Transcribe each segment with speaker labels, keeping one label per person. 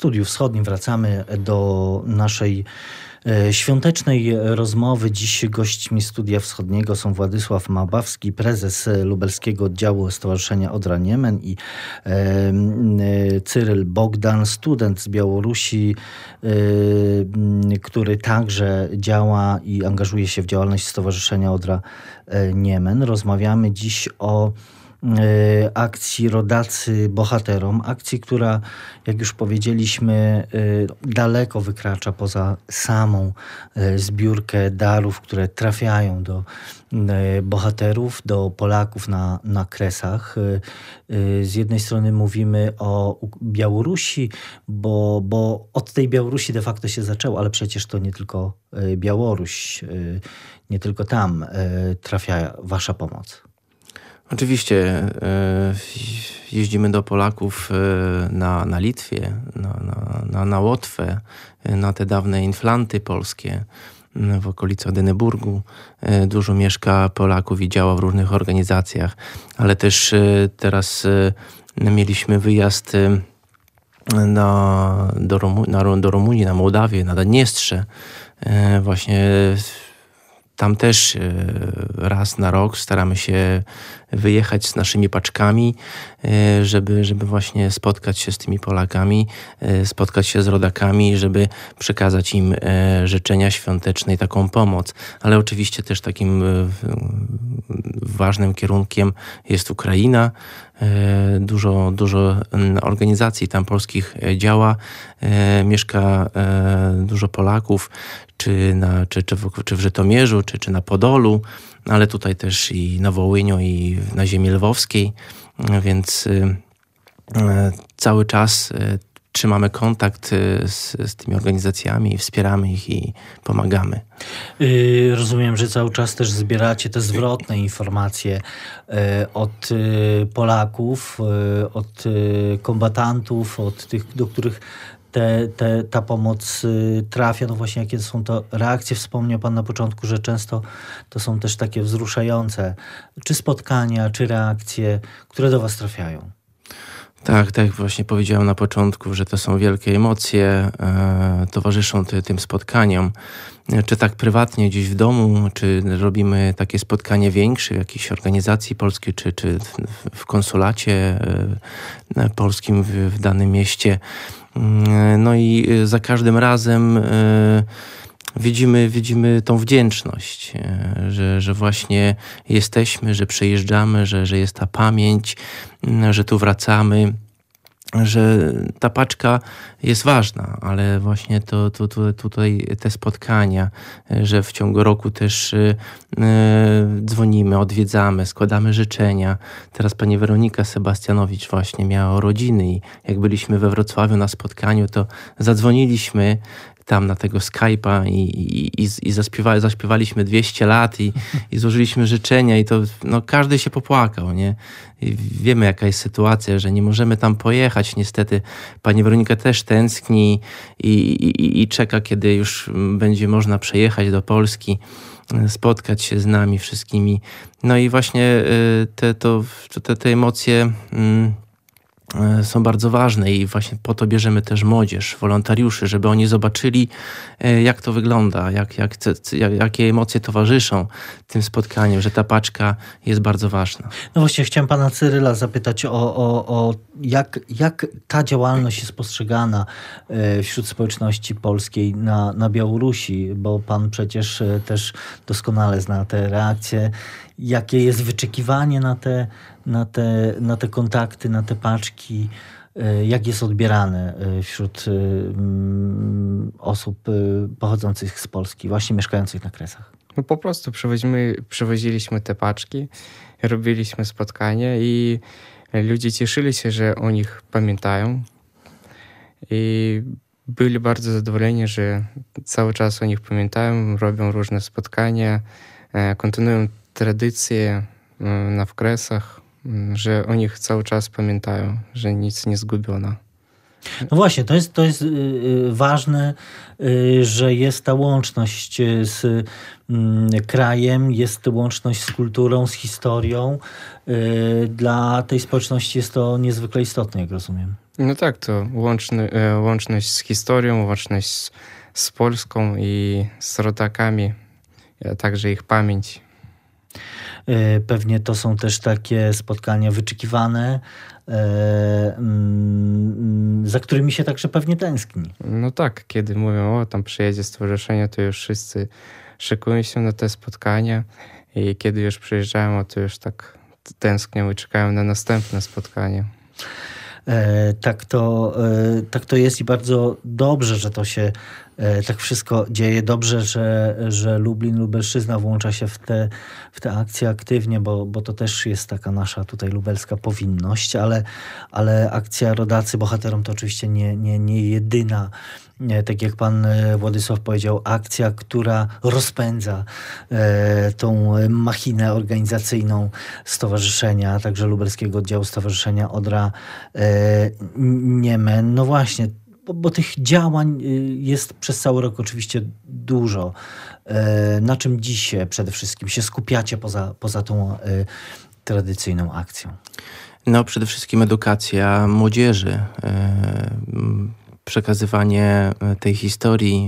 Speaker 1: Studiu Wschodnim wracamy do naszej świątecznej rozmowy. Dziś gośćmi Studia Wschodniego są Władysław Małbawski, prezes lubelskiego oddziału Stowarzyszenia Odra Niemen, i Cyryl Bogdan, student z Białorusi, który także działa i angażuje się w działalność Stowarzyszenia Odra Niemen. Rozmawiamy dziś o akcji Rodacy Bohaterom. Akcji, która, jak już powiedzieliśmy, daleko wykracza poza samą zbiórkę darów, które trafiają do bohaterów, do Polaków na Kresach. Z jednej strony mówimy o Białorusi, bo od tej Białorusi de facto się zaczęło, ale przecież to nie tylko Białoruś, nie tylko tam trafia wasza pomoc.
Speaker 2: Oczywiście jeździmy do Polaków na Litwie, na Łotwę, na te dawne inflanty polskie w okolicach Deneburgu. Dużo mieszka Polaków i działa w różnych organizacjach, ale też teraz mieliśmy wyjazd do Rumunii, na Mołdawię, na Naddniestrze. Właśnie tam też raz na rok staramy się wyjechać z naszymi paczkami, żeby właśnie spotkać się z tymi Polakami, spotkać się z rodakami, żeby przekazać im życzenia świąteczne i taką pomoc. Ale oczywiście też takim ważnym kierunkiem jest Ukraina. Dużo organizacji tam polskich działa. Mieszka dużo Polaków, czy w Żytomierzu, czy na Podolu, ale tutaj też i na Wołyniu, i na ziemi lwowskiej, więc cały czas trzymamy kontakt z tymi organizacjami, wspieramy ich i pomagamy.
Speaker 1: Rozumiem, że cały czas też zbieracie te zwrotne informacje od Polaków, od kombatantów, od tych, do których ta pomoc trafia. No właśnie, jakie są to reakcje? Wspomniał Pan na początku, że często to są też takie wzruszające czy spotkania, czy reakcje, które do Was trafiają.
Speaker 2: Tak właśnie powiedziałem na początku, że to są wielkie emocje, towarzyszą tym spotkaniom. Czy tak prywatnie gdzieś w domu, czy robimy takie spotkanie większe w jakiejś organizacji polskiej, czy w konsulacie polskim w danym mieście. No i za każdym razem widzimy tą wdzięczność, że właśnie jesteśmy, że przyjeżdżamy, że jest ta pamięć, że tu wracamy, że ta paczka jest ważna, ale właśnie tutaj te spotkania, że w ciągu roku też dzwonimy, odwiedzamy, składamy życzenia. Teraz pani Weronika Sebastianowicz właśnie miała urodziny i jak byliśmy we Wrocławiu na spotkaniu, to zadzwoniliśmy tam na tego Skype'a i zaśpiewaliśmy 200 lat i złożyliśmy życzenia i to każdy się popłakał, nie? I wiemy, jaka jest sytuacja, że nie możemy tam pojechać. Niestety pani Weronika też tęskni i czeka, kiedy już będzie można przejechać do Polski, spotkać się z nami wszystkimi. No i właśnie te emocje są bardzo ważne i właśnie po to bierzemy też młodzież, wolontariuszy, żeby oni zobaczyli, jak to wygląda, jakie emocje towarzyszą tym spotkaniom, że ta paczka jest bardzo ważna.
Speaker 1: No właśnie, chciałem pana Cyryla zapytać o jak ta działalność jest postrzegana wśród społeczności polskiej na Białorusi, bo pan przecież też doskonale zna te reakcje. Jakie jest wyczekiwanie na te kontakty, na te paczki? Jak jest odbierane wśród osób pochodzących z Polski, właśnie mieszkających na Kresach?
Speaker 3: No po prostu przywoziliśmy te paczki, robiliśmy spotkania i ludzie cieszyli się, że o nich pamiętają. I byli bardzo zadowoleni, że cały czas o nich pamiętają, robią różne spotkania, kontynuują tradycje w Kresach, że o nich cały czas pamiętają, że nic nie zgubiono.
Speaker 1: No właśnie, to jest ważne, że jest ta łączność z krajem, jest łączność z kulturą, z historią. Dla tej społeczności jest to niezwykle istotne, jak rozumiem.
Speaker 3: No tak, to łączność z historią, łączność z Polską i z rodakami, a także ich pamięć.
Speaker 1: Pewnie to są też takie spotkania wyczekiwane, za którymi się także pewnie tęskni.
Speaker 3: No tak, kiedy mówią, o tam przyjedzie stowarzyszenie, to już wszyscy szykują się na te spotkania i kiedy już przyjeżdżają, to już tak tęsknią i czekają na następne spotkanie.
Speaker 1: Tak to jest i bardzo dobrze, że to się tak wszystko dzieje. Dobrze, że Lublin, Lubelszczyzna włącza się w te akcje aktywnie, bo to też jest taka nasza tutaj lubelska powinność, ale akcja Rodacy Bohaterom to oczywiście nie jedyna, tak jak pan Władysław powiedział, akcja, która rozpędza tą machinę organizacyjną stowarzyszenia, także lubelskiego oddziału Stowarzyszenia Odra Niemen. No właśnie, bo tych działań jest przez cały rok oczywiście dużo. Na czym dziś przede wszystkim się skupiacie poza tą tradycyjną akcją?
Speaker 2: No przede wszystkim edukacja młodzieży, przekazywanie tej historii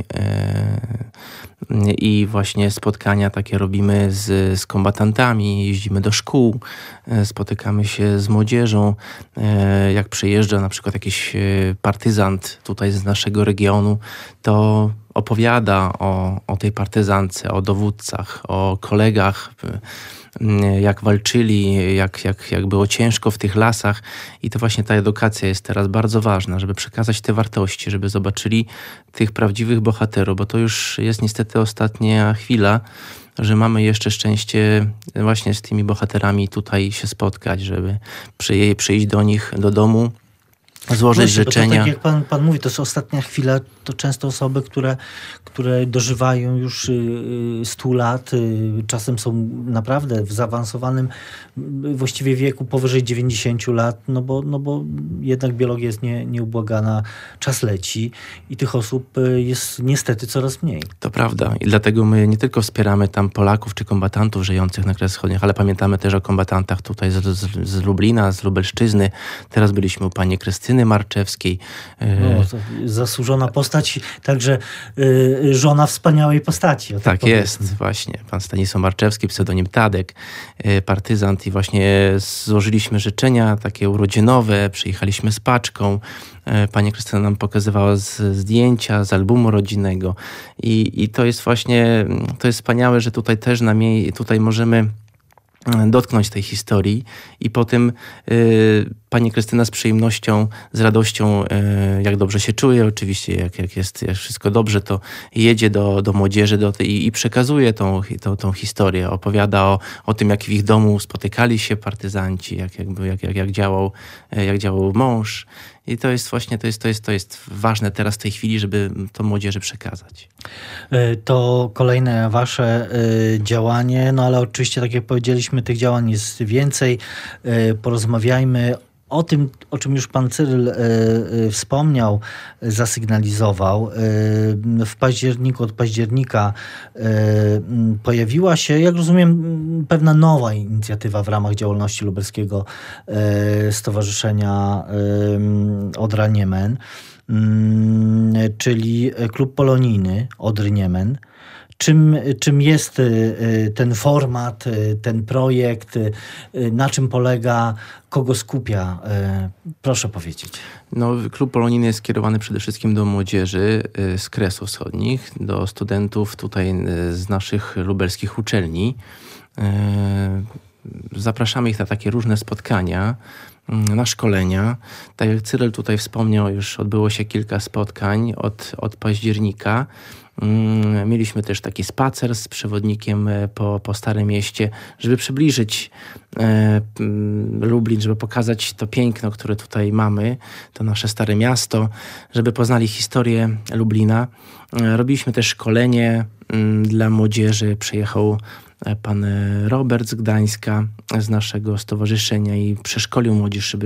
Speaker 2: i właśnie spotkania takie robimy z kombatantami, jeździmy do szkół, spotykamy się z młodzieżą. Jak przyjeżdża na przykład jakiś partyzant tutaj z naszego regionu, to opowiada o tej partyzance, o dowódcach, o kolegach, jak walczyli, jak było ciężko w tych lasach. I to właśnie ta edukacja jest teraz bardzo ważna, żeby przekazać te wartości, żeby zobaczyli tych prawdziwych bohaterów, bo to już jest niestety ostatnia chwila, że mamy jeszcze szczęście właśnie z tymi bohaterami tutaj się spotkać, żeby przyjść do nich, do domu, złożyć życzenia.
Speaker 1: To, tak jak pan mówi, to jest ostatnia chwila, to często osoby, które dożywają już 100 lat, czasem są naprawdę w zaawansowanym właściwie wieku powyżej 90 lat, no bo jednak biologia jest nieubłagana, czas leci i tych osób jest niestety coraz mniej.
Speaker 2: To prawda i dlatego my nie tylko wspieramy tam Polaków czy kombatantów żyjących na Kresach Wschodnich, ale pamiętamy też o kombatantach tutaj z Lublina, z Lubelszczyzny. Teraz byliśmy u pani Krystyny Marczewskiej.
Speaker 1: No, to zasłużona postać, także żona wspaniałej postaci.
Speaker 2: Tak jest, właśnie. Pan Stanisław Marczewski, pseudonim Tadek, partyzant i właśnie złożyliśmy życzenia takie urodzinowe, przyjechaliśmy z paczką. Pani Krystyna nam pokazywała zdjęcia z albumu rodzinnego i to jest właśnie, to jest wspaniałe, że tutaj też tutaj możemy dotknąć tej historii i potem pani Krystyna z przyjemnością, z radością, jak dobrze się czuje, oczywiście jak wszystko dobrze, to jedzie do młodzieży i przekazuje tą historię, opowiada o tym, jak w ich domu spotykali się partyzanci, jak działał mąż. I to jest właśnie, to jest ważne teraz w tej chwili, żeby to młodzieży przekazać.
Speaker 1: To kolejne wasze działanie, no ale oczywiście, tak jak powiedzieliśmy, tych działań jest więcej. Porozmawiajmy o tym, o czym już pan Cyryl wspomniał, zasygnalizował. Od października pojawiła się, jak rozumiem, pewna nowa inicjatywa w ramach działalności Lubelskiego Stowarzyszenia Odra Niemen, czyli klub polonijny Odry Niemen. Czym jest ten format, ten projekt, na czym polega, kogo skupia? Proszę powiedzieć.
Speaker 2: No, klub polonijny jest skierowany przede wszystkim do młodzieży z Kresów Wschodnich, do studentów tutaj z naszych lubelskich uczelni. Zapraszamy ich na takie różne spotkania, na szkolenia. Tak jak Cyryl tutaj wspomniał, już odbyło się kilka spotkań od października. Mieliśmy też taki spacer z przewodnikiem po Starym Mieście, żeby przybliżyć Lublin, żeby pokazać to piękno, które tutaj mamy, to nasze Stare Miasto, żeby poznali historię Lublina. Robiliśmy też szkolenie dla młodzieży. Przyjechał pan Robert z Gdańska, z naszego stowarzyszenia i przeszkolił młodzież, żeby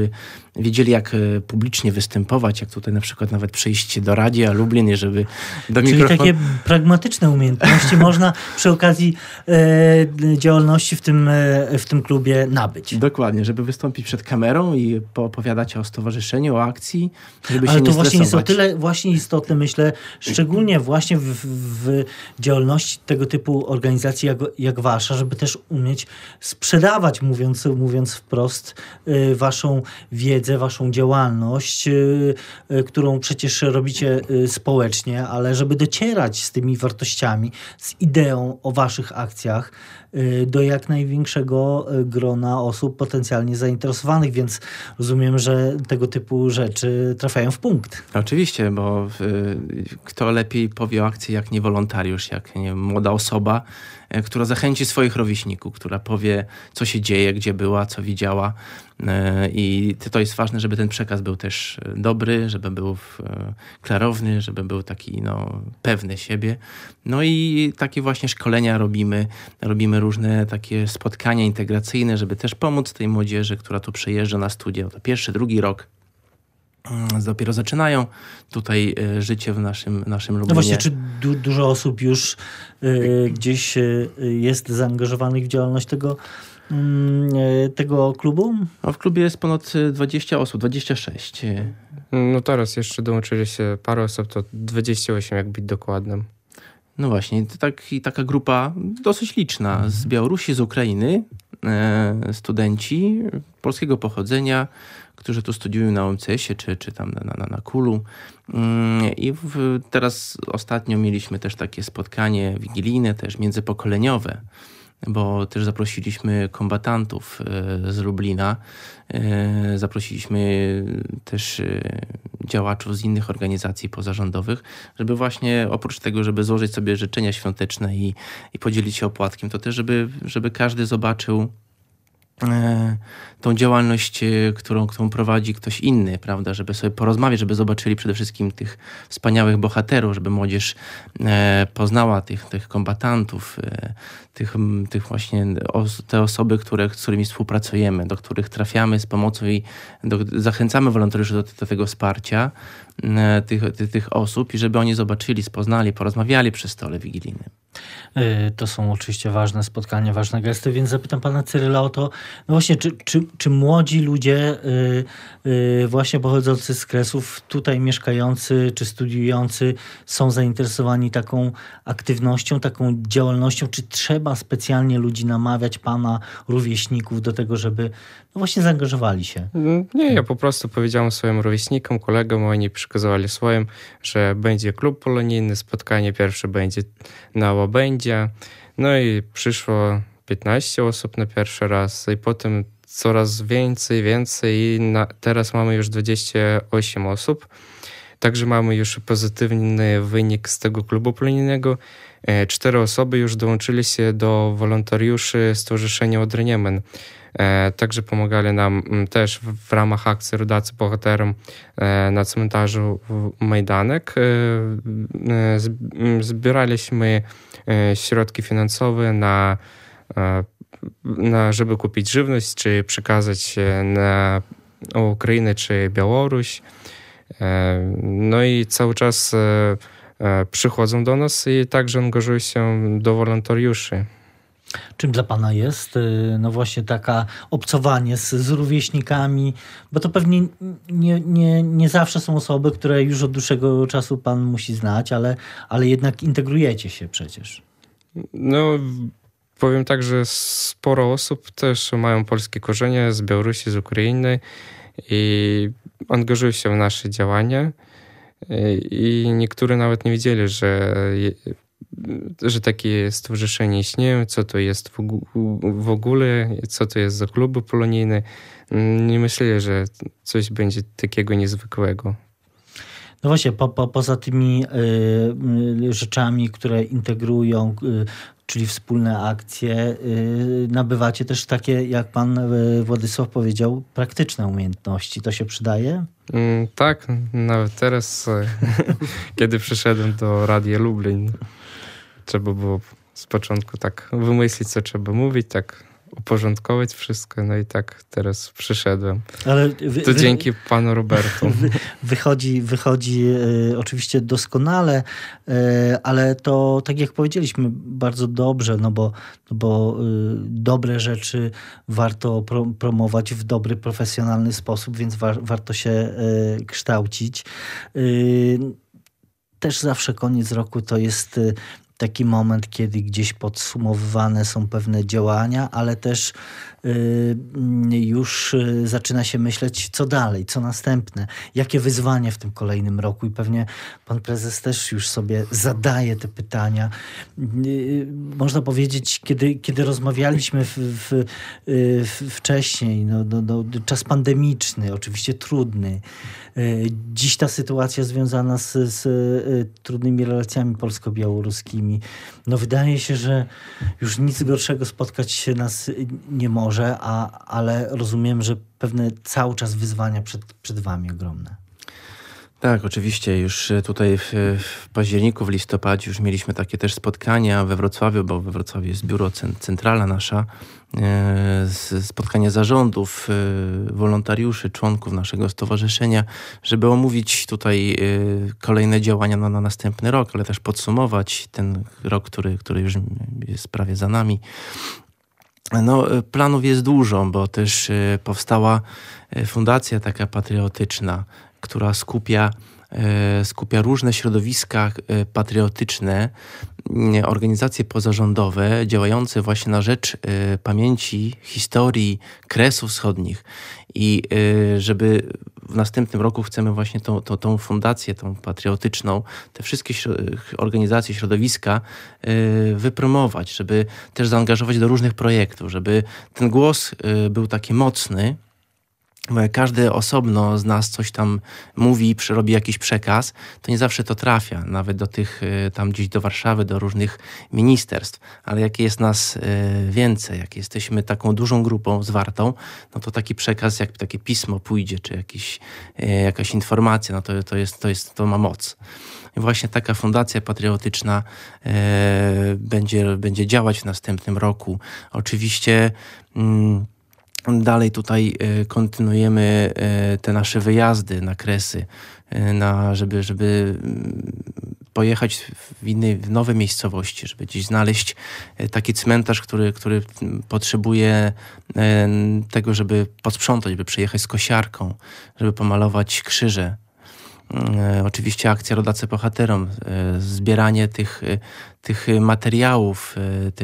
Speaker 2: wiedzieli jak publicznie występować, jak tutaj na przykład nawet przyjść do Radia Lublin, żeby do
Speaker 1: Czyli
Speaker 2: mikrofonu...
Speaker 1: takie pragmatyczne umiejętności można przy okazji działalności w tym klubie nabyć.
Speaker 2: Dokładnie, żeby wystąpić przed kamerą i poopowiadać o stowarzyszeniu, o akcji, żeby
Speaker 1: Ale
Speaker 2: się
Speaker 1: to
Speaker 2: nie
Speaker 1: właśnie jest o
Speaker 2: stresować.
Speaker 1: tyle właśnie istotne, myślę, szczególnie właśnie w działalności tego typu organizacji jak wasza, żeby też umieć sprzedawać, mówiąc wprost, waszą wiedzę, waszą działalność, którą przecież robicie społecznie, ale żeby docierać z tymi wartościami, z ideą o waszych akcjach do jak największego grona osób potencjalnie zainteresowanych, więc rozumiem, że tego typu rzeczy trafiają w punkt.
Speaker 2: Oczywiście, bo kto lepiej powie o akcji jak nie wolontariusz, jak nie młoda osoba, która zachęci swoich rówieśników, która powie, co się dzieje, gdzie była, co widziała. I to jest ważne, żeby ten przekaz był też dobry, żeby był klarowny, żeby był taki pewny siebie. No i takie właśnie szkolenia robimy różne takie spotkania integracyjne, żeby też pomóc tej młodzieży, która tu przyjeżdża na studia. To pierwszy, drugi rok. Dopiero zaczynają tutaj życie w naszym Lublinie.
Speaker 1: No właśnie, czy dużo osób już gdzieś jest zaangażowanych w działalność tego klubu?
Speaker 2: W klubie jest ponad 20 osób, 26.
Speaker 3: No teraz jeszcze dołączyli się parę osób, to 28 jak być dokładnym.
Speaker 2: No właśnie, taka grupa dosyć liczna z Białorusi, z Ukrainy, studenci polskiego pochodzenia, którzy tu studiują na UMCS-ie czy tam na KUL-u. I teraz ostatnio mieliśmy też takie spotkanie wigilijne, też międzypokoleniowe, bo też zaprosiliśmy kombatantów z Lublina, zaprosiliśmy też działaczów z innych organizacji pozarządowych, żeby właśnie oprócz tego, żeby złożyć sobie życzenia świąteczne i podzielić się opłatkiem, to też żeby każdy zobaczył tą działalność, którą prowadzi ktoś inny, prawda, żeby sobie porozmawiać, żeby zobaczyli przede wszystkim tych wspaniałych bohaterów, żeby młodzież poznała tych kombatantów, tych właśnie te osoby, z którymi współpracujemy, do których trafiamy z pomocą i zachęcamy wolontariuszy do tego wsparcia tych osób i żeby oni zobaczyli, spoznali, porozmawiali przy stole wigilijnym.
Speaker 1: To są oczywiście ważne spotkania, ważne gesty, więc zapytam pana Cyryla o to, no właśnie, czy młodzi ludzie właśnie pochodzący z Kresów, tutaj mieszkający czy studiujący są zainteresowani taką aktywnością, taką działalnością, czy trzeba specjalnie ludzi namawiać, pana rówieśników do tego, żeby no właśnie zaangażowali się?
Speaker 3: Nie, ja po prostu powiedziałem swoim rówieśnikom, kolegom, oni przekazywali swoim, że będzie klub polonijny, spotkanie pierwsze będzie na Łabędzie. No i przyszło 15 osób na pierwszy raz i potem coraz więcej i teraz mamy już 28 osób. Także mamy już pozytywny wynik z tego klubu polonijnego. 4 osoby już dołączyli się do wolontariuszy Stowarzyszenia Odra Niemen. Także pomagali nam też w ramach akcji Rodacy Bohaterom na cmentarzu Majdanek. Zbieraliśmy środki finansowe żeby kupić żywność, czy przekazać na Ukrainę, czy Białoruś. No i cały czas przychodzą do nas i także angażują się do wolontariuszy.
Speaker 1: Czym dla pana jest no właśnie taka obcowanie z rówieśnikami, bo to pewnie nie zawsze są osoby, które już od dłuższego czasu pan musi znać, ale jednak integrujecie się przecież.
Speaker 3: No powiem tak, że sporo osób też mają polskie korzenie z Białorusi, z Ukrainy i angażują się w nasze działania i niektórzy nawet nie wiedzieli, że takie stowarzyszenia istnieją, co to jest w ogóle, co to jest za kluby polonijne. Nie myśleli, że coś będzie takiego niezwykłego.
Speaker 1: No właśnie, poza tymi rzeczami, które integrują, czyli wspólne akcje, nabywacie też takie, jak pan Władysław powiedział, praktyczne umiejętności. To się przydaje?
Speaker 3: Tak, nawet teraz, kiedy przyszedłem do Radia Lublin, trzeba było z początku tak wymyślić, co trzeba mówić, tak uporządkować wszystko, no i tak teraz przyszedłem.
Speaker 1: Ale
Speaker 3: to dzięki panu Robertu.
Speaker 1: Wychodzi oczywiście doskonale, ale to, tak jak powiedzieliśmy, bardzo dobrze, no bo dobre rzeczy warto promować w dobry, profesjonalny sposób, więc warto się kształcić. Też zawsze koniec roku to jest taki moment, kiedy gdzieś podsumowywane są pewne działania, ale też już zaczyna się myśleć, co dalej, co następne, jakie wyzwania w tym kolejnym roku i pewnie pan prezes też już sobie zadaje te pytania. Można powiedzieć, kiedy rozmawialiśmy wcześniej, czas pandemiczny, oczywiście trudny. Dziś ta sytuacja związana z trudnymi relacjami polsko-białoruskimi, wydaje się, że już nic gorszego spotkać się nas nie może, ale rozumiem, że pewne cały czas wyzwania przed wami ogromne.
Speaker 2: Tak, oczywiście. Już tutaj w październiku, w listopadzie już mieliśmy takie też spotkania we Wrocławiu, bo we Wrocławiu jest biuro centralne nasza, spotkania zarządów, wolontariuszy, członków naszego stowarzyszenia, żeby omówić tutaj kolejne działania na następny rok, ale też podsumować ten rok, który już jest prawie za nami. Planów jest dużo, bo też powstała fundacja taka patriotyczna, która skupia różne środowiska patriotyczne, organizacje pozarządowe działające właśnie na rzecz pamięci, historii Kresów Wschodnich. I żeby w następnym roku chcemy właśnie tą fundację, tą patriotyczną, te wszystkie organizacje, środowiska wypromować, żeby też zaangażować do różnych projektów, żeby ten głos był taki mocny. Każdy osobno z nas coś tam mówi, robi jakiś przekaz, to nie zawsze to trafia, nawet do tych tam gdzieś do Warszawy, do różnych ministerstw. Ale jak jest nas więcej, jak jesteśmy taką dużą grupą zwartą, to taki przekaz, jak takie pismo pójdzie, czy jakaś informacja, to ma moc. I właśnie taka fundacja patriotyczna będzie działać w następnym roku. Oczywiście dalej tutaj kontynuujemy te nasze wyjazdy na Kresy, żeby pojechać w nowe miejscowości, żeby gdzieś znaleźć taki cmentarz, który potrzebuje tego, żeby posprzątać, żeby przyjechać z kosiarką, żeby pomalować krzyże. Oczywiście akcja Rodacy Bohaterom, zbieranie tych materiałów,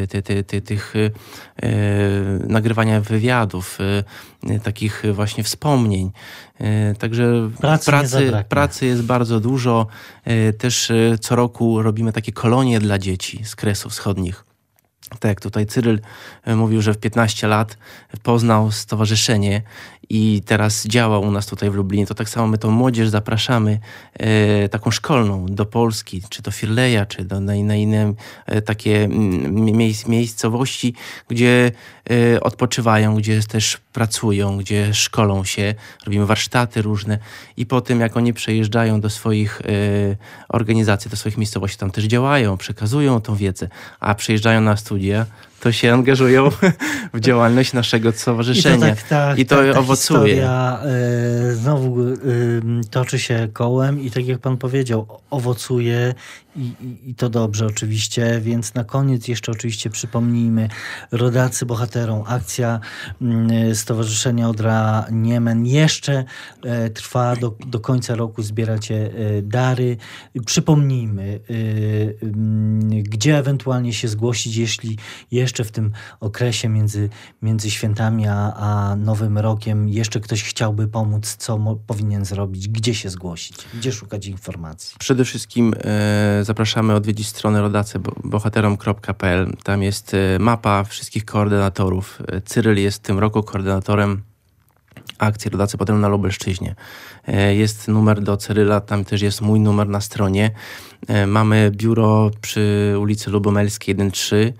Speaker 2: nagrywania wywiadów, takich właśnie wspomnień. Także pracy jest bardzo dużo. Też co roku robimy takie kolonie dla dzieci z Kresów Wschodnich. Tak jak tutaj Cyryl mówił, że w 15 lat poznał stowarzyszenie i teraz działa u nas tutaj w Lublinie, to tak samo my tą młodzież zapraszamy taką szkolną do Polski, czy do Firleja, czy na inne takie miejscowości, gdzie odpoczywają, gdzie też pracują, gdzie szkolą się, robimy warsztaty różne i po tym jak oni przejeżdżają do swoich organizacji, do swoich miejscowości, tam też działają, przekazują tą wiedzę, a przyjeżdżają na studia, to się angażują w działalność naszego stowarzyszenia. I to owocuje.
Speaker 1: Historia znowu toczy się kołem i tak jak pan powiedział, owocuje i to dobrze oczywiście, więc na koniec jeszcze oczywiście przypomnijmy Rodacy Bohaterom, akcja Stowarzyszenia Odra Niemen jeszcze trwa do końca roku, zbieracie dary. Przypomnijmy, gdzie ewentualnie się zgłosić, jeśli jeszcze w tym okresie między świętami a Nowym Rokiem jeszcze ktoś chciałby pomóc, co powinien zrobić, gdzie się zgłosić, gdzie szukać informacji.
Speaker 2: Przede wszystkim zapraszamy odwiedzić stronę rodacybohaterom.pl. Tam jest mapa wszystkich koordynatorów. Cyryl jest w tym roku koordynatorem akcji Rodacy Bohaterom na Lubelszczyźnie. Jest numer do Cyryla, tam też jest mój numer na stronie. Mamy biuro przy ulicy Lubomelskiej 1-3.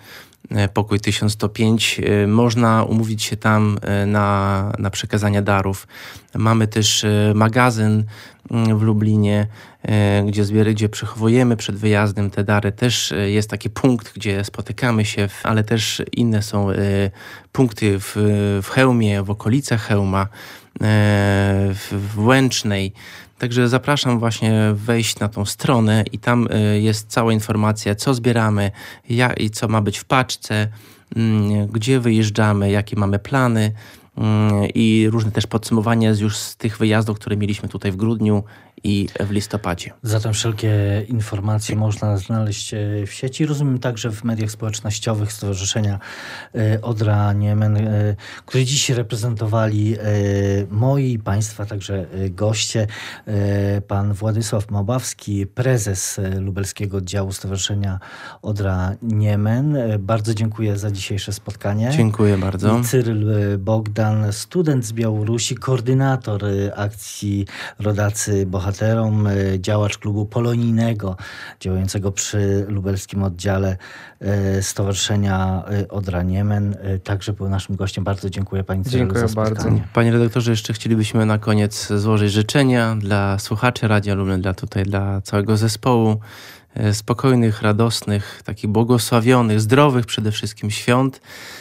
Speaker 2: pokój 1105. Można umówić się tam na przekazanie darów. Mamy też magazyn w Lublinie, gdzie przechowujemy przed wyjazdem te dary. Też jest taki punkt, gdzie spotykamy się, ale też inne są punkty w Chełmie, w okolicach Chełma, w Łęcznej. Także zapraszam właśnie wejść na tą stronę i tam jest cała informacja, co zbieramy i co ma być w paczce, gdzie wyjeżdżamy, jakie mamy plany i różne też podsumowania już z tych wyjazdów, które mieliśmy tutaj w grudniu i w listopadzie.
Speaker 1: Zatem wszelkie informacje można znaleźć w sieci. Rozumiem także w mediach społecznościowych Stowarzyszenia Odra Niemen, które dziś reprezentowali moi i Państwa, także goście. Pan Władysław Małbawski, prezes lubelskiego oddziału Stowarzyszenia Odra Niemen. Bardzo dziękuję za dzisiejsze spotkanie.
Speaker 2: Dziękuję bardzo.
Speaker 1: I Cyryl Bogdan, student z Białorusi, koordynator akcji Rodacy Bohaterom, działacz klubu polonijnego działającego przy lubelskim oddziale Stowarzyszenia Odra Niemen. Także był naszym gościem. Bardzo dziękuję Pani Cyrylu za spotkanie. Bardzo.
Speaker 2: Panie redaktorze, jeszcze chcielibyśmy na koniec złożyć życzenia dla słuchaczy Radia Lublin, dla całego zespołu spokojnych, radosnych, takich błogosławionych, zdrowych przede wszystkim świąt,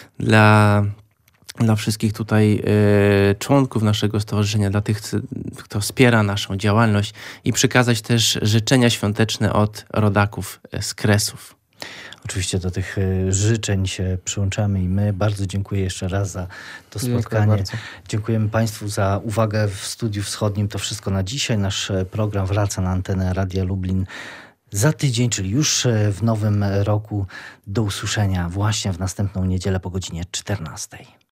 Speaker 2: dla wszystkich tutaj członków naszego stowarzyszenia, dla tych, kto wspiera naszą działalność i przekazać też życzenia świąteczne od rodaków z Kresów.
Speaker 1: Oczywiście do tych życzeń się przyłączamy i my. Bardzo dziękuję jeszcze raz za to spotkanie. Dziękujemy Państwu za uwagę w Studiu Wschodnim. To wszystko na dzisiaj. Nasz program wraca na antenę Radia Lublin za tydzień, czyli już w nowym roku. Do usłyszenia właśnie w następną niedzielę po godzinie 14.